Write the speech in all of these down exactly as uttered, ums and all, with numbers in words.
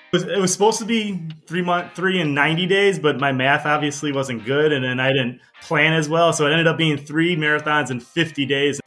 It was, it was supposed to be three month, three and ninety days, but my math obviously wasn't good, and then I didn't plan as well, so it ended up being three marathons in fifty days.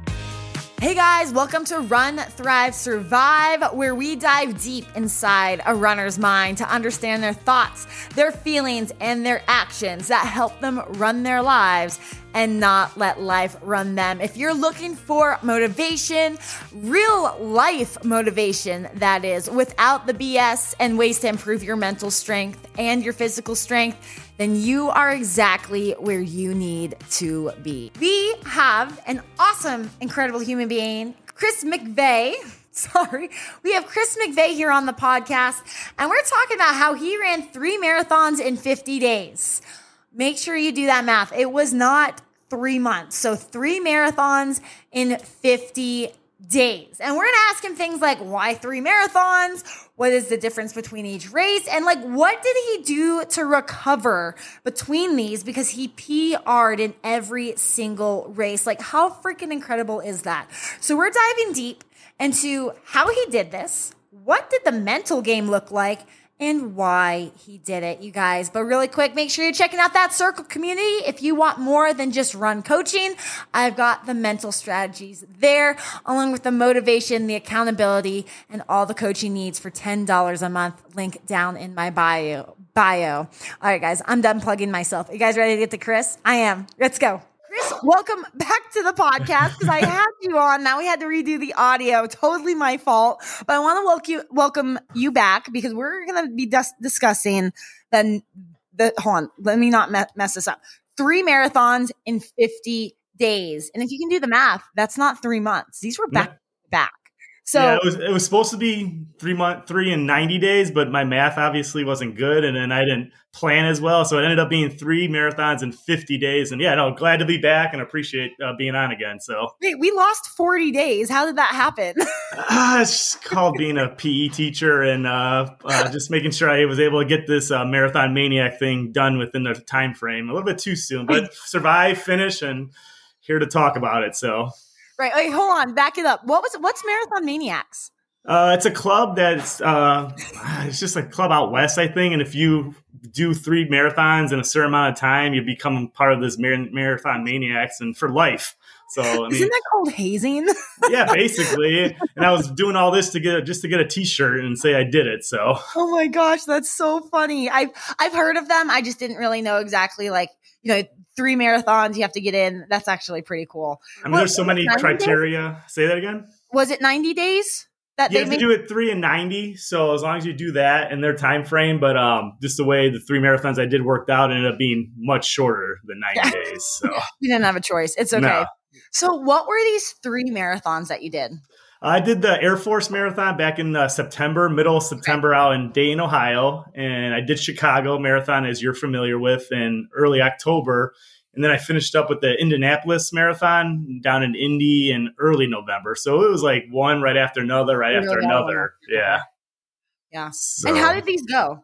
Hey guys, welcome to Run, Thrive, Survive, where we dive deep inside a runner's mind to understand their thoughts, their feelings, and their actions that help them run their lives and not let life run them. If you're looking for motivation, real life motivation, that is, without the B S and ways to improve your mental strength and your physical strength, then you are exactly where you need to be. We have an awesome, incredible human being, Chris McVeigh. Sorry. We have Chris McVeigh here on the podcast, and we're talking about how he ran three marathons in fifty days. Make sure you do that math. It was not three months. So three marathons in fifty days. And we're going to ask him things like, why three marathons? What is the difference between each race? And like, what did he do to recover between these? Because he P R'd in every single race. Like, how freaking incredible is that? So we're diving deep into how he did this. What did the mental game look like? And why he did it, you guys. But really quick, make sure you're checking out that Circle community. If you want more than just run coaching, I've got the mental strategies there, along with the motivation, the accountability, and all the coaching needs for ten dollars a month. Link down in my bio. bio. All right, guys, I'm done plugging myself. You guys ready to get to Chris? I am. Let's go. Chris, welcome back to the podcast because I had you on. Now we had to redo the audio. Totally my fault. But I want to welcome you, welcome you back because we're going to be dis- discussing the, the, hold on, let me not me- mess this up. Three marathons in fifty days. And if you can do the math, that's not three months. These were back to back. So yeah, it was it was supposed to be three month, three and ninety days, but my math obviously wasn't good, and then I didn't plan as well, so it ended up being three marathons in fifty days. And yeah, no, glad to be back and appreciate uh, being on again. So wait, we lost forty days. How did that happen? uh, it's called being a P E teacher and uh, uh, just making sure I was able to get this uh, marathon maniac thing done within the time frame. A little bit too soon, but survive, finish, and here to talk about it. So. Right. Wait, hold on. Back it up. What was what's Marathon Maniacs? Uh, it's a club that's uh, it's just a club out west, I think. And if you do three marathons in a certain amount of time, you become part of this mar- marathon maniacs and for life. So I mean, isn't that called hazing? Yeah, basically. And I was doing all this to get just to get a T-shirt and say I did it. So. Oh my gosh, that's so funny. I've I've heard of them. I just didn't really know exactly, like, you know, three marathons you have to get in. That's actually pretty cool. I mean, well, there's so many criteria. Days? Say that again. Was it ninety days? That you they have made? to do it three and ninety. So as long as you do that in their time frame, but um, just the way the three marathons I did worked out ended up being much shorter than ninety yeah. days. So you didn't have a choice. It's okay. No. So what were these three marathons that you did? I did the Air Force Marathon back in uh, September, middle of September, out in Dayton, Ohio. And I did Chicago Marathon, as you're familiar with, in early October. And then I finished up with the Indianapolis Marathon down in Indy in early November. So it was like one right after another, right after another. Yeah. Yeah. So, and how did these go?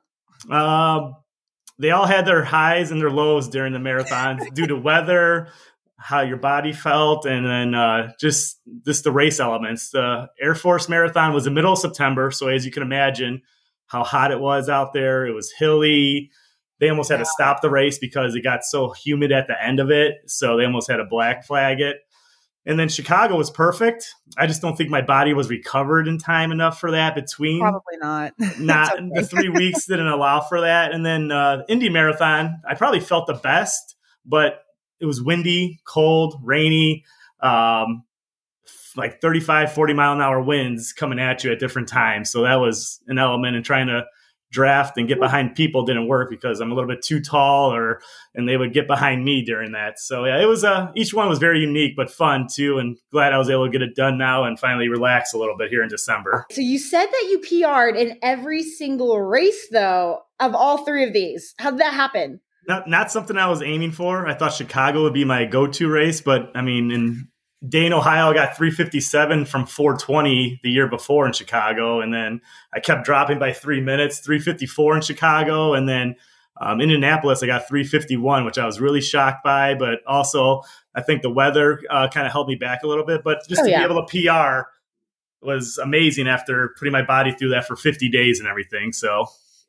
Um, they all had their highs and their lows during the marathons due to weather, how your body felt, and then uh, just just the race elements. The Air Force Marathon was the middle of September, so as you can imagine how hot it was out there. It was hilly. They almost had to stop the race because it got so humid at the end of it, so they almost had to black flag it. And then Chicago was perfect. I just don't think my body was recovered in time enough for that between. Probably not. Not okay. The three weeks didn't allow for that. And then uh, Indy Marathon, I probably felt the best, but it was windy, cold, rainy, um, like thirty-five, forty mile an hour winds coming at you at different times. So that was an element in trying to draft and get behind people didn't work because I'm a little bit too tall, or and they would get behind me during that. So yeah, it was uh, each one was very unique but fun too, and glad I was able to get it done now and finally relax a little bit here in December. So you said that you P R'd in every single race though of all three of these. How did that happen? Not not something I was aiming for. I thought Chicago would be my go-to race, but I mean, in Dayton, Ohio, I got three fifty-seven from four twenty the year before in Chicago, and then I kept dropping by three minutes, three fifty-four in Chicago, and then um, Indianapolis, I got three fifty-one, which I was really shocked by, but also I think the weather uh, kind of held me back a little bit. But just oh, to yeah. be able to P R was amazing after putting my body through that for fifty days and everything. So.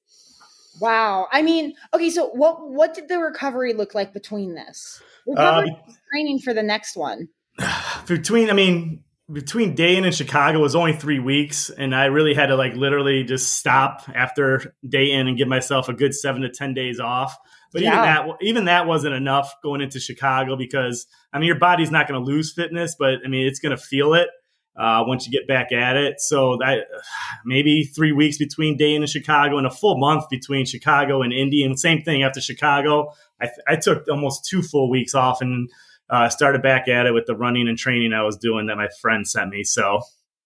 Wow. I mean, okay. So what, what did the recovery look like between this? Recovery uh, training for the next one. Between, I mean, between day in and Chicago was only three weeks. And I really had to like literally just stop after day in and give myself a good seven to ten days off. But yeah. even that, even that wasn't enough going into Chicago because I mean, your body's not going to lose fitness, but I mean, it's going to feel it. Uh, once you get back at it. So that maybe three weeks between day in and Chicago and a full month between Chicago and Indy. And same thing after Chicago, I, th- I took almost two full weeks off and uh, started back at it with the running and training I was doing that my friend sent me. So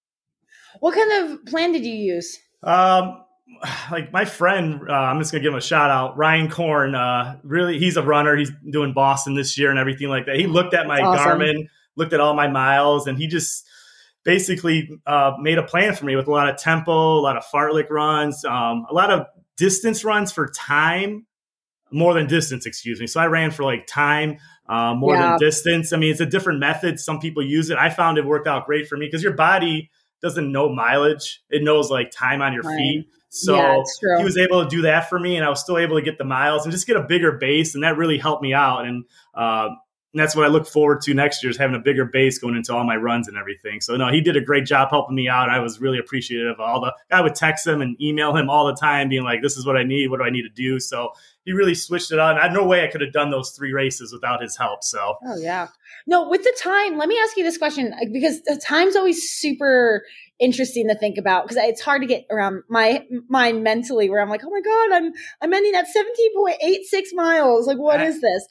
what kind of plan did you use? Um, like my friend, uh, I'm just gonna give him a shout out, Ryan Korn. Uh, really, he's a runner. He's doing Boston this year and everything like that. He looked at my That's awesome. Garmin, looked at all my miles, and he just basically uh, made a plan for me with a lot of tempo, a lot of fartlek runs, um, a lot of distance runs for time, more than distance, excuse me. So I ran for like time, uh, more Yeah. than distance. I mean, it's a different method. Some people use it. I found it worked out great for me because your body doesn't know mileage. It knows like time on your Right. feet. So Yeah, it's true. he was able to do that for me, and I was still able to get the miles and just get a bigger base, and that really helped me out. And uh, And that's what I look forward to next year is having a bigger base going into all my runs and everything. So no, he did a great job helping me out. I was really appreciative of all the, I would text him and email him all the time being like, this is what I need. What do I need to do? So he really switched it on. I had no way I could have done those three races without his help. So. Oh yeah. No, with the time, let me ask you this question because the time's always super interesting to think about because it's hard to get around my mind mentally where I'm like, oh my God, I'm, I'm ending at seventeen point eight six miles. Like, what I, is this?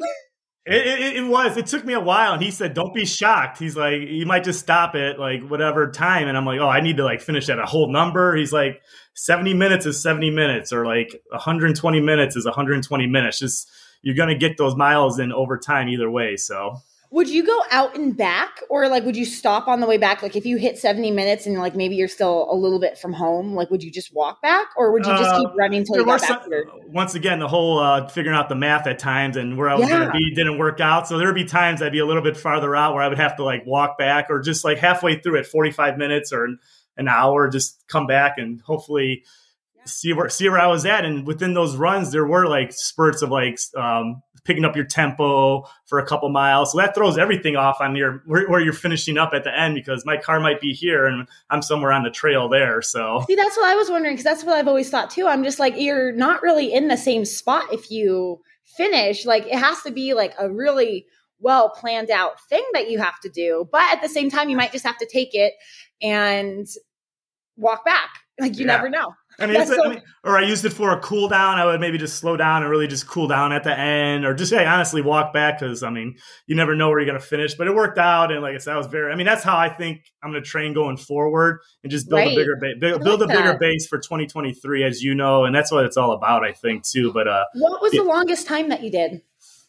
It, it, it was. It took me a while, and he said, "Don't be shocked." He's like, "You might just stop at like whatever time," and I'm like, "Oh, I need to like finish at a whole number." He's like, seventy minutes is seventy minutes, or like one hundred twenty minutes is one hundred twenty minutes. Just you're gonna get those miles in over time either way." So. Would you go out and back or like, would you stop on the way back? Like if you hit seventy minutes and like, maybe you're still a little bit from home, like, would you just walk back or would you just uh, keep running until you got back some, here? Once again, the whole uh, figuring out the math at times and where I was Yeah. going to be didn't work out. So there would be times I'd be a little bit farther out where I would have to like walk back or just like halfway through at forty-five minutes or an hour, just come back and hopefully see where, see where I was at. And within those runs, there were like spurts of like, um, picking up your tempo for a couple miles. So that throws everything off on your where, where you're finishing up at the end because my car might be here and I'm somewhere on the trail there. So See, that's what I was wondering because that's what I've always thought too. I'm just like, you're not really in the same spot if you finish. Like it has to be like a really well planned out thing that you have to do. But at the same time, you might just have to take it and walk back. Like you Yeah. never know. I mean, it's a, so- I mean, or I used it for a cool down. I would maybe just slow down and really just cool down at the end, or just hey, honestly walk back because I mean, you never know where you're gonna finish. But it worked out, and like I said, I was very. I mean, that's how I think I'm gonna train going forward and just build Right. a bigger base, build, I build like a bigger that. base for twenty twenty-three, as you know, and that's what it's all about, I think, too. But uh, What was Yeah. the longest time that you did?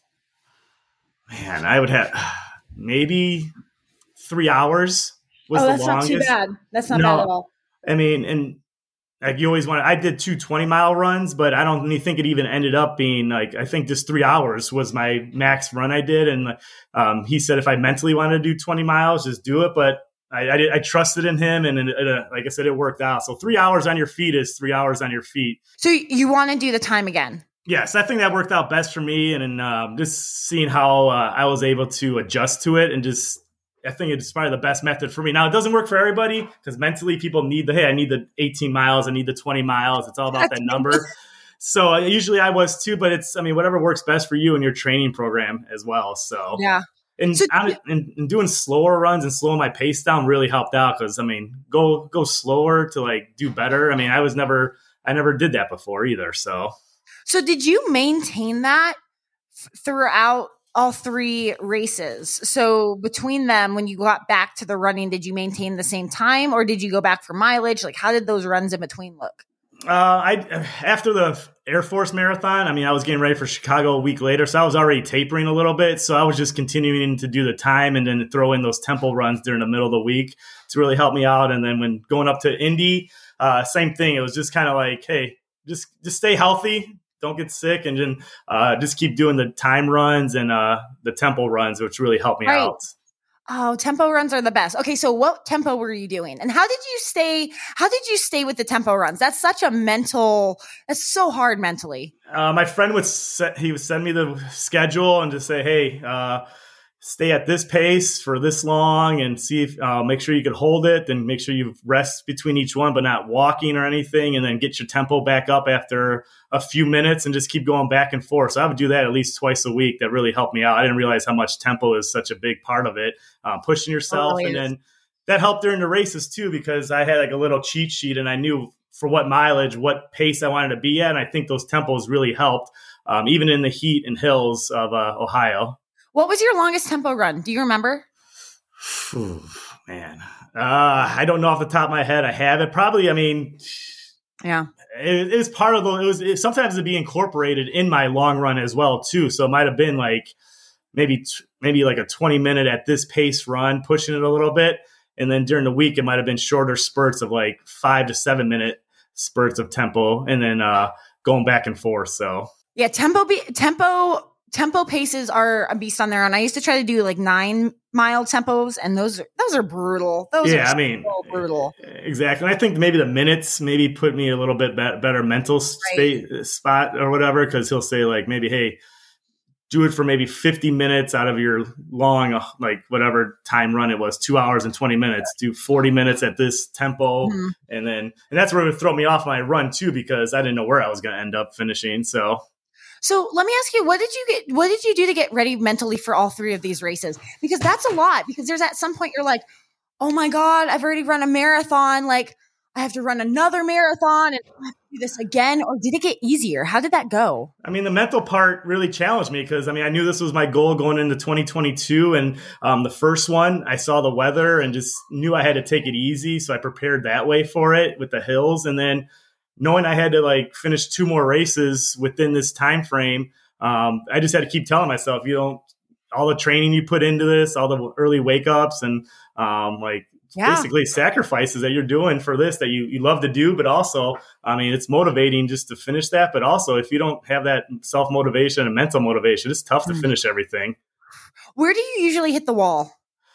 man, I would have maybe three hours was oh, the that's longest. not too bad. That's not No. bad at all. I mean, and like you always want, I did two twenty mile runs, but I don't even think it even ended up being like, I think just three hours was my max run I did. And um, he said, if I mentally wanted to do twenty miles, just do it. But I, I, did, I trusted in him. And, and uh, like I said, it worked out. So three hours on your feet is three hours on your feet. So you want to do the time again? Yes, I think that worked out best for me. And, and um, just seeing how uh, I was able to adjust to it and just, I think it's probably the best method for me. Now, it doesn't work for everybody because mentally people need the, hey, I need the eighteen miles. I need the twenty miles. It's all about that number. So uh, usually I was too, but it's, I mean, whatever works best for you and your training program as well. So, Yeah. and, So- I'm, and, and doing slower runs and slowing my pace down really helped out because, I mean, go, go slower to like do better. I mean, I was never, I never did that before either. So. So did you maintain that f- throughout all three races? So between them, when you got back to the running, did you maintain the same time or did you go back for mileage? Like how did those runs in between look? Uh, I after the Air Force Marathon, I mean, I was getting ready for Chicago a week later, so I was already tapering a little bit. So I was just continuing to do the time and then throw in those tempo runs during the middle of the week to really help me out. And then when going up to Indy, uh, same thing. It was just kind of like, hey, just just stay healthy. Don't get sick, and then uh, just keep doing the time runs and uh, the tempo runs, which really helped me Right. out. Oh, tempo runs are the best. Okay, so what tempo were you doing? And how did you stay how did you stay with the tempo runs? That's such a mental, that's so hard mentally. Uh, my friend would set, he would send me the schedule and just say, hey, uh, stay at this pace for this long and see if uh, make sure you could hold it and make sure you rest between each one, but not walking or anything. And then get your tempo back up after a few minutes and just keep going back and forth. So I would do that at least twice a week. That really helped me out. I didn't realize how much tempo is such a big part of it. Um, pushing yourself. Totally and is. then that helped during the races too, because I had like a little cheat sheet and I knew for what mileage, what pace I wanted to be at. And I think those tempos really helped, um, even in the heat and hills of uh, Ohio. What was your longest tempo run? Do you remember? Ooh, man, uh, I don't know off the top of my head. I have it probably. I mean, yeah, it, it was part of the. It was it, sometimes it'd be incorporated in my long run as well too. So it might have been like maybe maybe like a twenty minute at this pace run, pushing it a little bit, and then during the week it might have been shorter spurts of like five to seven minute spurts of tempo, and then uh, going back and forth. So yeah, tempo be, tempo. Tempo paces are a beast on their own. I used to try to do like nine mile tempos, and those are, those are brutal. Those yeah, are I mean, so brutal. Exactly. And I think maybe the minutes maybe put me a little bit be- better mental Right. spa- spot or whatever, because he'll say like maybe, hey, do it for maybe fifty minutes out of your long, uh, like whatever time run it was, two hours and twenty minutes. Do forty minutes at this tempo, Mm-hmm. and then and that's where it would throw me off my run too, because I didn't know where I was going to end up finishing. So. So let me ask you, what did you get, what did you do to get ready mentally for all three of these races? Because that's a lot, because there's at some point you're like, oh my God, I've already run a marathon. Like I have to run another marathon and I have to do this again. Or did it get easier? How did that go? I mean, the mental part really challenged me because, I mean, I knew this was my goal going into twenty twenty-two. And um, the first one, I saw the weather and just knew I had to take it easy. So I prepared that way for it with the hills. And then knowing I had to like finish two more races within this time frame, um, I just had to keep telling myself, you don't, all the training you put into this, all the early wake ups and um, like Yeah. basically sacrifices that you're doing for this that you, you love to do, but also, I mean, it's motivating just to finish that. But also, if you don't have that self motivation and mental motivation, it's tough to Mm. finish everything. Where do you usually hit the wall?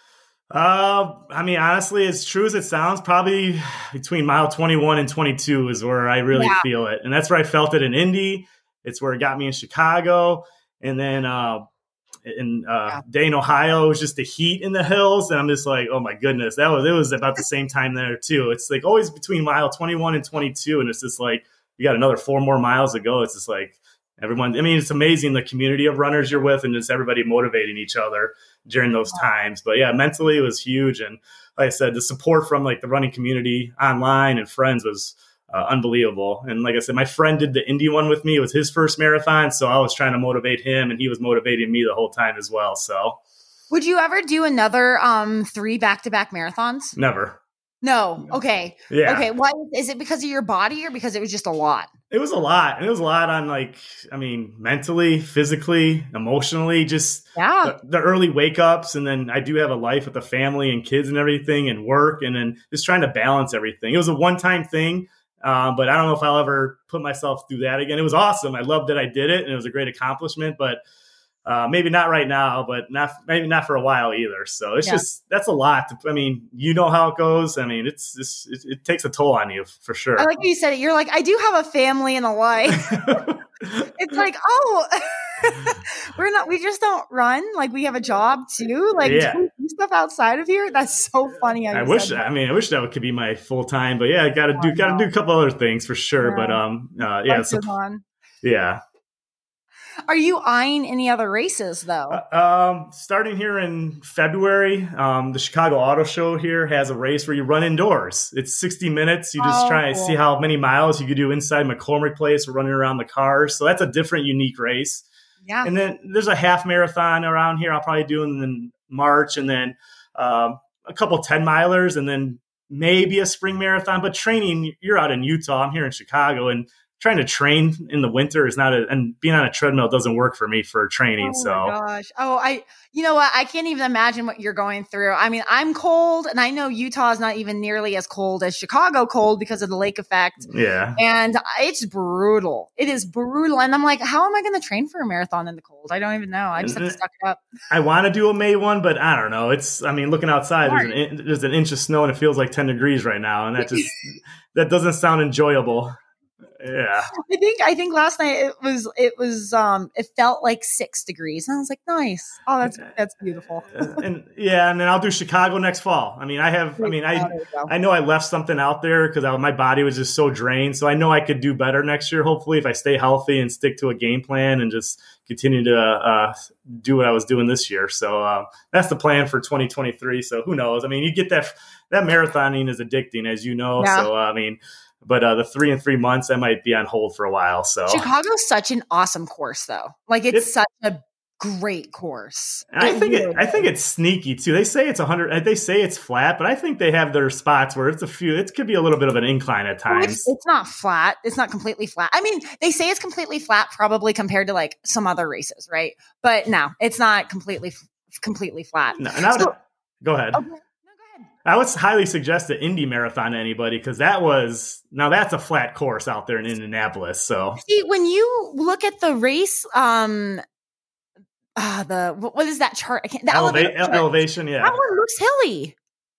Uh, I mean, honestly, as true as it sounds, probably between mile twenty-one and twenty-two is where I really Yeah. feel it. And that's where I felt it in Indy. It's where it got me in Chicago. And then uh, in uh, Yeah. Dayton, Ohio, it was just the heat in the hills. And I'm just like, oh my goodness, that was, it was about the same time there too. It's like always between mile twenty-one and twenty-two. And it's just like, you got another four more miles to go. It's just like everyone, I mean, it's amazing the community of runners you're with and just everybody motivating each other during those times. But yeah, mentally it was huge. And like I said, the support from like the running community online and friends was uh, unbelievable. And like I said, my friend did the Indy one with me. It was his first marathon. So I was trying to motivate him and he was motivating me the whole time as well. So Would you ever do another um, three back-to-back marathons? never. No. Okay. Yeah. Okay. Why is it because of your body or because it was just a lot? It was a lot. And it was a lot on like, I mean, mentally, physically, emotionally, just Yeah. the, the early wake ups. And then I do have a life with a family and kids and everything and work. And then just trying to balance everything. It was a one time thing. Um, but I don't know if I'll ever put myself through that again. It was awesome. I loved that I did it and it was a great accomplishment, but Uh, maybe not right now, but not maybe not for a while either. So it's Yeah. just that's a lot. To, I mean, you know how it goes. I mean, it's, it's it, it takes a toll on you for sure. I like how you said it. You're like, I do have a family and a life. It's like, oh, we're not. We just don't run. Like we have a job too. Like Yeah. do we do stuff outside of here. That's so funny. How I you wish. said that. I mean, I wish that could be my full time. But yeah, I got to do got to do a couple other things for sure. Yeah. But um, uh, yeah, Life so, goes on. yeah. Are you eyeing any other races though? Uh, um, starting here in February, um, the Chicago Auto Show here has a race where you run indoors. It's sixty minutes. You just Oh, try and cool. see how many miles you could do inside McCormick Place, running around the cars. So that's a different, unique race. Yeah. And then there's a half marathon around here I'll probably do in the March, and then um, a couple ten milers, and then maybe a spring marathon. But training, you're out in Utah. I'm here in Chicago, and trying to train in the winter is not a, and being on a treadmill doesn't work for me for training. Oh so my gosh. Oh, I, you know what? I can't even imagine what you're going through. I mean, I'm cold, and I know Utah is not even nearly as cold as Chicago cold because of the lake effect. Yeah. And it's brutal. It is brutal. And I'm like, how am I going to train for a marathon in the cold? I don't even know. I just have to suck it up. I want to do a May one, but I don't know. It's, I mean, looking outside, there's an, there's an inch of snow and it feels like ten degrees right now. And that just, that doesn't sound enjoyable. Yeah. I think I think last night it was it was um it felt like six degrees. And I was like, nice. Oh, that's that's beautiful. and yeah, and then I'll do Chicago next fall. I mean, I have I mean, I I know I left something out there because my body was just so drained. So I know I could do better next year, hopefully, if I stay healthy and stick to a game plan and just continue to uh, do what I was doing this year. So uh, that's the plan for twenty twenty-three. So who knows? I mean, you get that that marathoning is addicting, as you know. Yeah. So uh, I mean. But uh, the three and three months, I might be on hold for a while. So Chicago's such an awesome course, though. Like it's, it's such a great course. I think it, I think it's sneaky too. They say it's a hundred. They say it's flat, but I think they have their spots where it's a few. It could be a little bit of an incline at times. Well, it's, it's not flat. It's not completely flat. I mean, they say it's completely flat, probably compared to like some other races, right? But no, it's not completely completely flat. No, and I would, so, go ahead. Okay. I would highly suggest the Indy Marathon to anybody because that was now that's a flat course out there in Indianapolis. So see, when you look at the race, um, uh, the what is that chart? I can't. The Eleva- elevation, chart. elevation, yeah. That one looks hilly.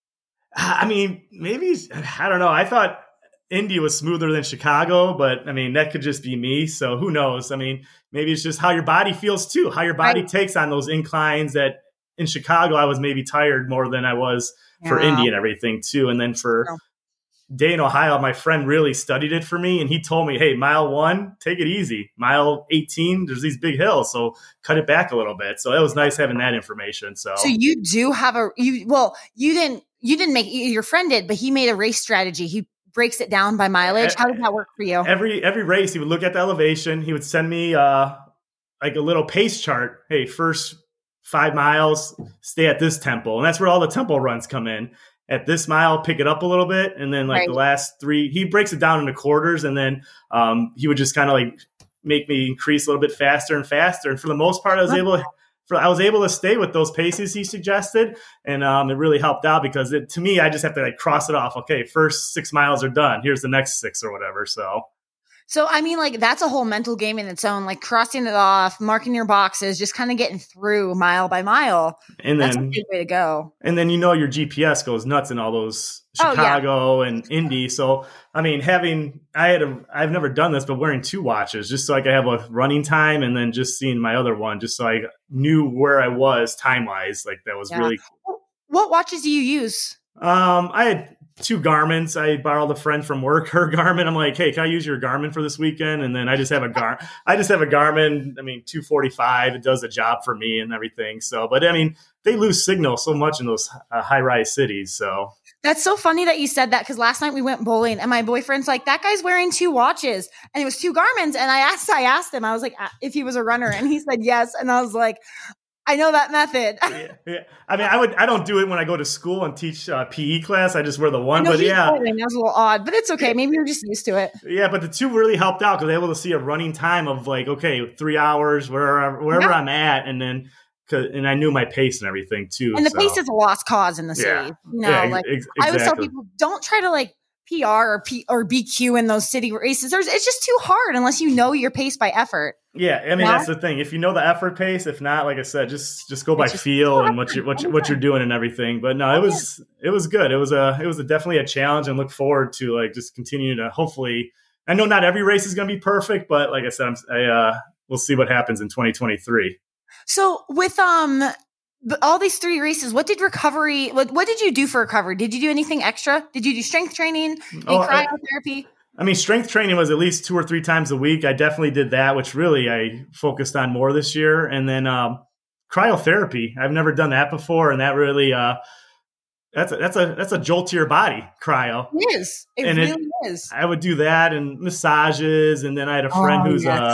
I mean, maybe I don't know. I thought Indy was smoother than Chicago, but I mean that could just be me. So who knows? I mean, maybe it's just how your body feels too. How your body right. takes on those inclines. That in Chicago, I was maybe tired more than I was. For yeah. Indy and everything too. And then for no. Dayton, Ohio, my friend really studied it for me. And he told me, hey, mile one, take it easy. Mile eighteen, there's these big hills. So cut it back a little bit. So it was nice having that information. So, so you do have a, you, well, you didn't, you didn't make, your friend did, but he made a race strategy. He breaks it down by mileage. How does that work for you? Every, every race, he would look at the elevation. He would send me uh, like a little pace chart. Hey, first five miles, stay at this tempo. And that's where all the tempo runs come in. At this mile, pick it up a little bit. And then like right. the last three, he breaks it down into quarters. And then um, he would just kind of like make me increase a little bit faster and faster. And for the most part, I was able to, for, I was able to stay with those paces he suggested. And um, it really helped out because it, to me, I just have to like cross it off. Okay, first six miles are done. Here's the next six or whatever. So So, I mean, like, that's a whole mental game in its own, like crossing it off, marking your boxes, just kind of getting through mile by mile. And that's then, a good way to go. And then, you know, your G P S goes nuts in all those Chicago oh, yeah. and Indy. So, I mean, having, I had a, I've never done this, but wearing two watches just so I could have a running time and then just seeing my other one, just so I knew where I was time wise. Like, that was yeah. really cool. What watches do you use? Um, I had two Garmin's. I borrowed a friend from work, her Garmin. I'm like, hey, can I use your Garmin for this weekend? And then I just have a Gar, I just have a Garmin. I mean, two forty-five. It does a job for me and everything. So, but I mean, they lose signal so much in those uh, high rise cities. So that's so funny that you said that because last night we went bowling and my boyfriend's like, that guy's wearing two watches and it was two Garmin's. And I asked, I asked him, I was like, if he was a runner, and he said yes. And I was like, I know that method. yeah, yeah. I mean, I would. I don't do it when I go to school and teach uh, P E class. I just wear the one. But yeah, that was a little odd, but it's okay. Maybe you're just used to it. Yeah, but the two really helped out because I was able to see a running time of like, okay, three hours wherever wherever yeah. I'm at, and then and I knew my pace and everything too. And the so. pace is a lost cause in the city. Yeah. You know, yeah, like ex- exactly. I always tell people, don't try to like P R or P or B Q in those city races. There's, it's just too hard unless you know your pace by effort. Yeah, I mean yeah. that's the thing. If you know the effort pace, if not, like I said, just just go by feel and what you what you, what you're doing and everything. But no, it was it was good. It was a it was a, definitely a challenge, and look forward to like just continuing to hopefully. I know not every race is going to be perfect, but like I said, I'm, I uh, we'll see what happens in twenty twenty-three. So with um. But all these three races, what did recovery, what, what did you do for recovery? Did you do anything extra? Did you do strength training, oh, cryotherapy? I, I mean, strength training was at least two or three times a week. I definitely did that, which really I focused on more this year. And then um, cryotherapy, I've never done that before. And that really, uh, that's a, that's a, that's a jolt to your body, cryo. It is. It and really it, is. I would do that and massages. And then I had a friend oh, who's yes. a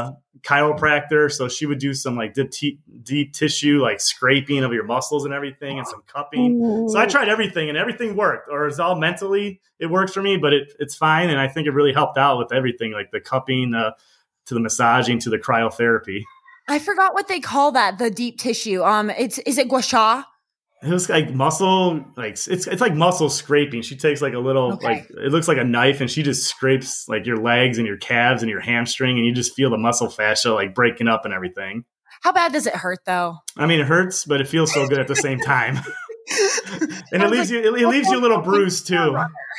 chiropractor, so she would do some like deep, deep tissue, like scraping of your muscles and everything, and some cupping. Ooh. So I tried everything, and everything worked. Or it's all mentally, it works for me, but it, it's fine. And I think it really helped out with everything, like the cupping, uh, to the massaging, to the cryotherapy. I forgot what they call that, the deep tissue. Um, it's is it gua sha? It was like muscle, like it's it's like muscle scraping. She takes like a little, okay. like it looks like a knife, and she just scrapes like your legs and your calves and your hamstring, and you just feel the muscle fascia like breaking up and everything. How bad does it hurt, though? I mean, it hurts, but it feels so good at the same time. And it leaves like, you, it, it leaves you a little bruised too.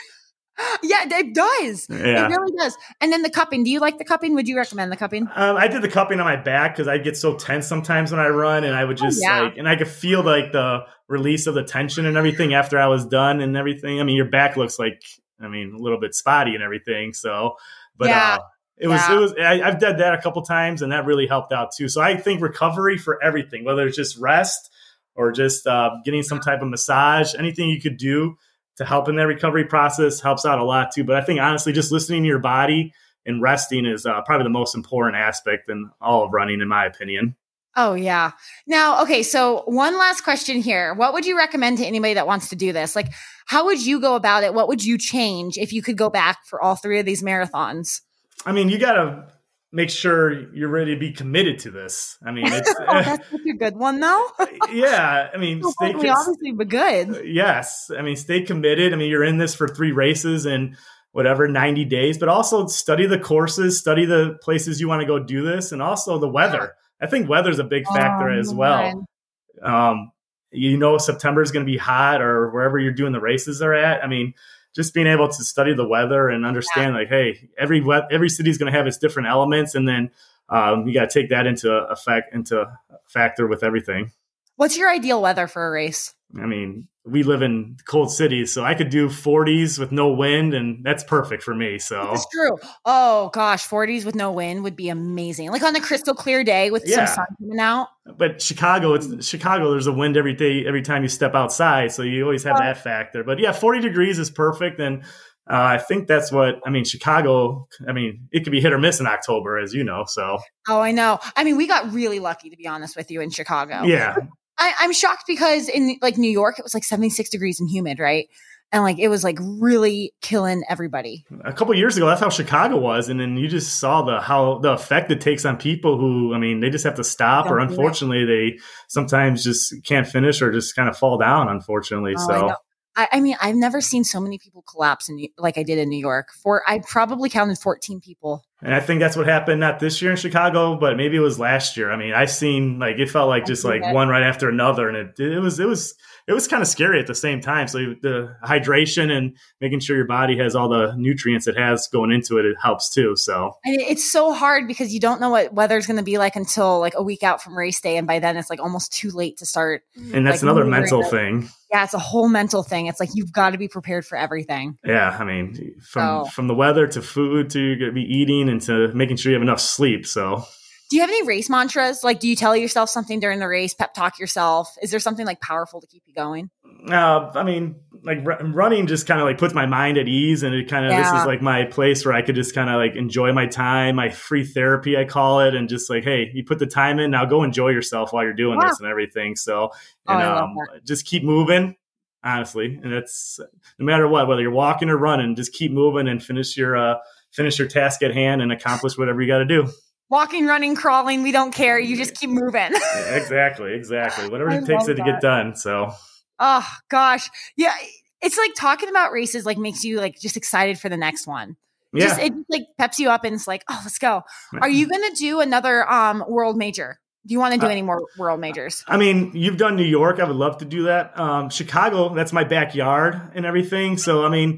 Yeah, it does. Yeah. It really does. And then the cupping. Do you like the cupping? Would you recommend the cupping? Um, I did the cupping on my back because I get so tense sometimes when I run, and I would just oh, yeah. like, and I could feel like the release of the tension and everything after I was done and everything. I mean, your back looks like, I mean, a little bit spotty and everything. So, but yeah. uh, it was, yeah. it was, I, I've done that a couple times, and that really helped out too. So I think recovery for everything, whether it's just rest or just uh, getting some type of massage, anything you could do to help in that recovery process helps out a lot too. But I think honestly, just listening to your body and resting is uh, probably the most important aspect in all of running, in my opinion. Oh, yeah. Now, okay, so one last question here. What would you recommend to anybody that wants to do this? Like, how would you go about it? What would you change if you could go back for all three of these marathons? I mean, you got to make sure you're ready to be committed to this. I mean, it's oh, that's such a good one, though. Yeah, I mean, well, stay obviously be good. Yes, I mean, stay committed. I mean, you're in this for three races and whatever ninety days, but also study the courses, study the places you want to go do this, and also the weather. I think weather's a big factor oh, as well. Um, you know, September is going to be hot, or wherever you're doing the races are at. I mean, just being able to study the weather and understand, yeah. like, hey, every we- every city is going to have its different elements, and then um, you got to take that into effect, into a factor with everything. What's your ideal weather for a race? I mean, we live in cold cities, so I could do forties with no wind, and that's perfect for me. So that's true. Oh gosh, forties with no wind would be amazing. Like on a crystal clear day with yeah. some sun coming out. But Chicago, it's Chicago. There's a wind every day, every time you step outside, so you always have oh. that factor. But yeah, forty degrees is perfect, and uh, I think that's what I mean. Chicago, I mean, it could be hit or miss in October, as you know. So oh, I know. I mean, we got really lucky, to be honest with you, in Chicago. Yeah. I, I'm shocked because in like New York, it was like seventy-six degrees and humid, right? And like it was like really killing everybody. A couple of years ago, that's how Chicago was, and then you just saw the how the effect it takes on people who, I mean, they just have to stop, Don't or unfortunately, they sometimes just can't finish or just kind of fall down. Unfortunately, oh, so. I, I, I mean, I've never seen so many people collapse in like I did in New York. For I probably counted fourteen people. And I think that's what happened not this year in Chicago, but maybe it was last year. I mean, I seen like it felt like just like it. one right after another, and it it was it was it was kind of scary at the same time. So the hydration and making sure your body has all the nutrients it has going into it, it helps too. So and it's so hard because you don't know what weather's going to be like until like a week out from race day, and by then it's like almost too late to start. And that's like, another mental thing. Yeah, it's a whole mental thing. It's like you've got to be prepared for everything. Yeah, I mean, from so. from the weather to food to you're going to be eating and to making sure you have enough sleep. So, do you have any race mantras? Like, do you tell yourself something during the race? Pep talk yourself? Is there something like powerful to keep you going? Uh, I mean, like r- running just kind of like puts my mind at ease, and it kind of yeah. this is like my place where I could just kind of like enjoy my time, my free therapy, I call it, and just like, hey, you put the time in, now go enjoy yourself while you're doing yeah. this and everything. So, and oh, um, just keep moving. Honestly, and it's no matter what, whether you're walking or running, just keep moving and finish your uh, finish your task at hand and accomplish whatever you got to do. Walking, running, crawling, we don't care. You just keep moving. Yeah, exactly, exactly. Whatever it takes it to get done. So, oh gosh, yeah, it's like talking about races like makes you like just excited for the next one. Yeah, just, it like peps you up and it's like, oh, let's go. Are you gonna do another um world major? Do you want to do any more world majors? I mean, you've done New York. I would love to do that. Um, Chicago, that's my backyard and everything. So, I mean,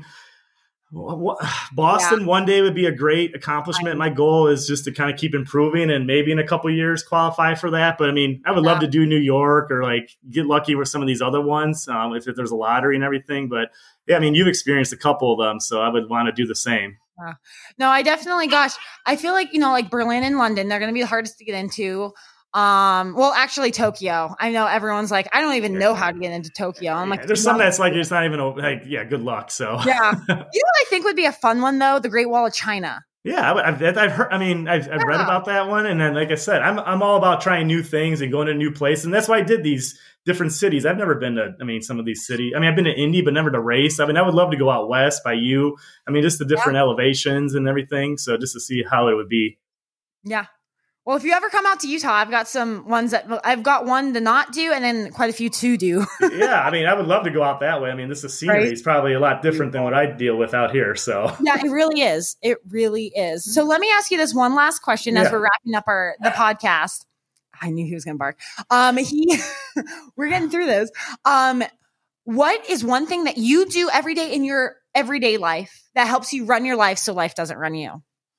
w- Boston yeah. one day would be a great accomplishment. My goal is just to kind of keep improving and maybe in a couple of years qualify for that. But, I mean, I would yeah. love to do New York or, like, get lucky with some of these other ones um, if, if there's a lottery and everything. But, yeah, I mean, you've experienced a couple of them, so I would want to do the same. Yeah. No, I definitely, gosh, I feel like, you know, like Berlin and London, they're going to be the hardest to get into. Um, well, actually Tokyo. I know everyone's like, I don't even know how to get into Tokyo. I'm like, yeah, there's some that's like, it's not even like, yeah, good luck. So yeah. You know what I think would be a fun one though? The Great Wall of China. Yeah, I- I've, I've heard. I mean, I've, I've read Yeah. about that one, and then, like I said, I'm I'm all about trying new things and going to new places, and that's why I did these different cities. I've never been to. I mean, some of these cities. I mean, I've been to Indy, but never to race. I mean, I would love to go out west by you. I mean, just the different elevations and everything. So just to see how it would be. Yeah. Well, if you ever come out to Utah, I've got some ones that I've got one to not do and then quite a few to do. Yeah, I mean, I would love to go out that way. I mean, this is scenery Right. is probably a lot different than what I deal with out here. So Yeah, it really is. It really is. So let me ask you this one last question as Yeah. we're wrapping up our the podcast. I knew he was going to bark. Um, he, we're getting through this. Um, what is one thing that you do every day in your everyday life that helps you run your life so life doesn't run you?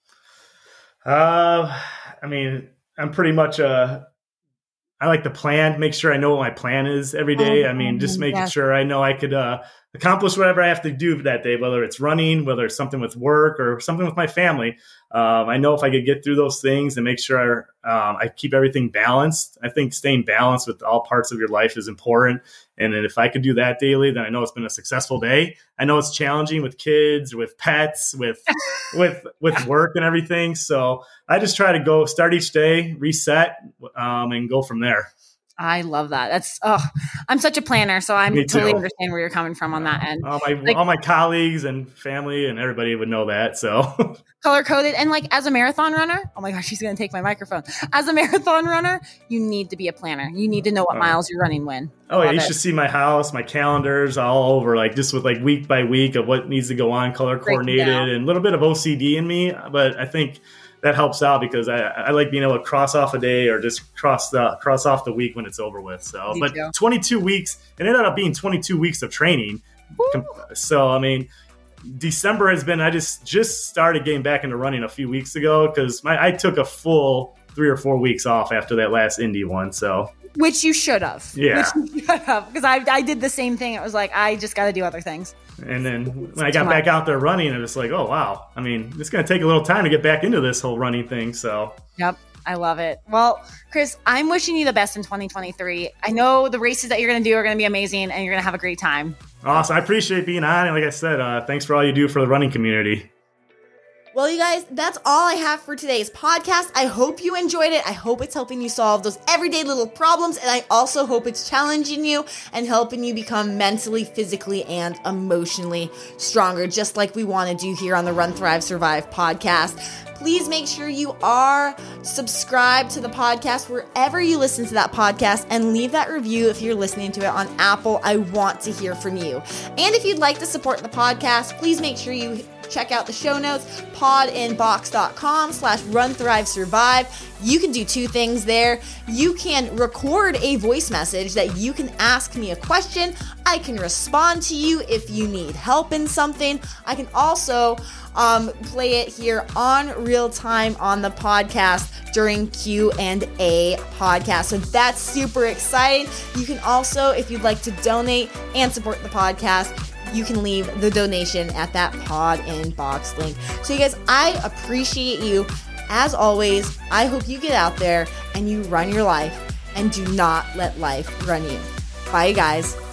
Uh, I mean, I'm pretty much a. I like to plan, make sure I know what my plan is every day. Oh, I mean, just making yes. sure I know I could uh, accomplish whatever I have to do that day, whether it's running, whether it's something with work or something with my family. Um, I know if I could get through those things and make sure um, I keep everything balanced. I think staying balanced with all parts of your life is important. And then if I could do that daily, then I know it's been a successful day. I know it's challenging with kids, with pets, with with with work and everything. So I just try to go start each day, reset, um, and go from there. I love that. That's oh, I'm such a planner, so I'm Me totally too. understand where you're coming from on that end. All my Like- all my colleagues and family and everybody would know that. So Color coded, and like as a marathon runner, oh my gosh, she's gonna take my microphone. As a marathon runner, you need to be a planner. You need to know what Oh. miles you're running when. oh, yeah, Love you it. should see my house, my calendars all over, like just with like week by week of what needs to go on, color Break it coordinated, down. and a little bit of O C D in me. But I think that helps out because I, I like being able to cross off a day or just cross the cross off the week when it's over with. So, Me but too. twenty-two weeks, it ended up being twenty-two weeks of training. Com- So, I mean, December has been. I just just started getting back into running a few weeks ago because my I took a full three or four weeks off after that last Indy one. So, Which you should have. Yeah. Which you should have. Because I, I did the same thing. It was like, I just got to do other things. and then when I got back out there running, it was like, oh wow. I mean, it's going to take a little time to get back into this whole running thing. So, Yep. I love it. Well, Chris, I'm wishing you the best in twenty twenty-three. I know the races that you're going to do are going to be amazing and you're going to have a great time. awesome. I appreciate being on. And like I said, uh, thanks for all you do for the running community. Well, you guys, that's all I have for today's podcast. I hope you enjoyed it. I hope it's helping you solve those everyday little problems. And I also hope it's challenging you and helping you become mentally, physically, and emotionally stronger, just like we want to do here on the Run, Thrive, Survive podcast. Please make sure you are subscribed to the podcast wherever you listen to that podcast and leave that review if you're listening to it on Apple. I want to hear from you. And if you'd like to support the podcast, please make sure you check out the show notes, podinbox.com slash run, thrive, survive. You can do two things there. You can record a voice message that you can ask me a question. I can respond to you if you need help in something. I can also um, play it here on real time on the podcast during Q and A podcast. So that's super exciting. You can also, if you'd like to donate and support the podcast, you can leave the donation at that pod inbox link. So you guys, I appreciate you. As always, I hope you get out there and you run your life and do not let life run you. Bye, you guys.